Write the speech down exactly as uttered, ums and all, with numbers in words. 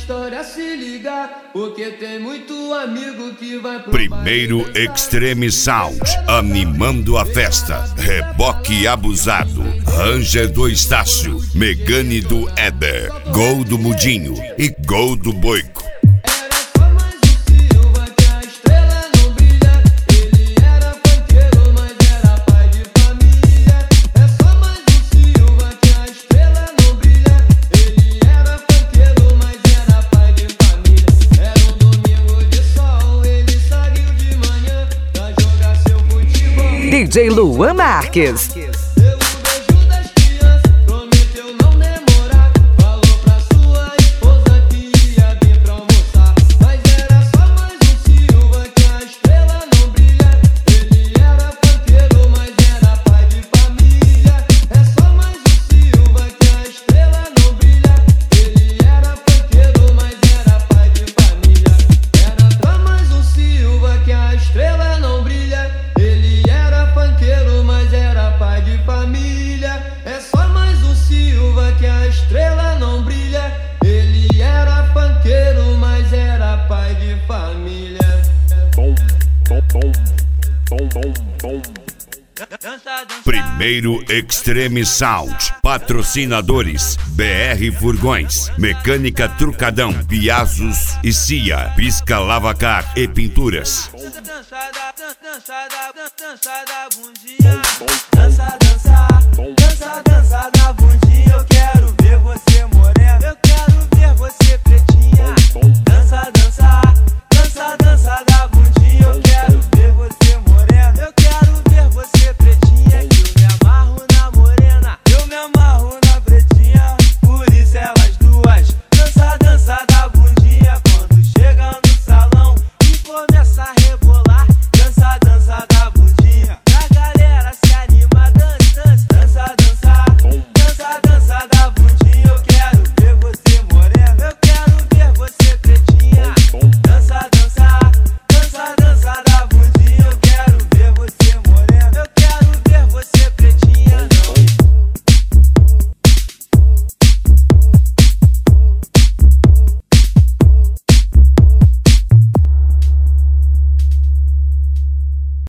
história se ligar, porque tem muito amigo que vai pro Primeiro Extreme Sound, animando a festa. Reboque Abusado, Ranger do Estácio, Megane do Éder, Gol do Mudinho e Gol do Boico. D J Luan Marques. Primeiro Extreme Sound, patrocinadores B R Furgões, Mecânica Trucadão, Piazzos e Cia, Pisca Lavacar e Pinturas. Dança, dança, dança da bundinha. Dança, dança, dança, dança da bundinha.